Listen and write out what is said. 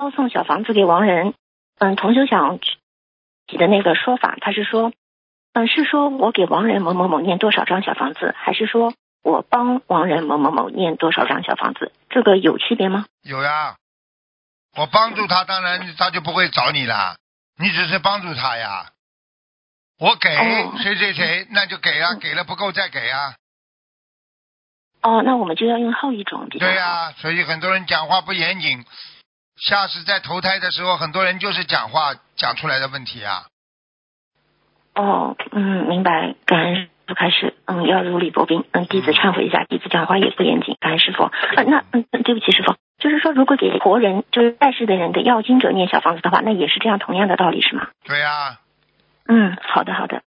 送小房子给亡人，同修想起的那个说法，他是说，是说我给亡人某某某念多少张小房子，还是说我帮亡人某某某念多少张小房子？这个有区别吗？ 有呀，我帮助他，当然他就不会找你了，你只是帮助他呀。我给谁谁谁，那就给啊，给了不够再给啊。 那我们就要用后一种比较好。 对呀，所以很多人讲话不严谨，下次在投胎的时候，很多人就是讲话讲出来的问题啊。 明白，感恩师父开始，要如履薄冰，弟子忏悔一下，弟子讲话也不严谨，感恩师父。对不起师父，就是说如果给活人，就是在世的人的要经者念小房子的话，那也是这样同样的道理是吗？ 对呀。 好的好的，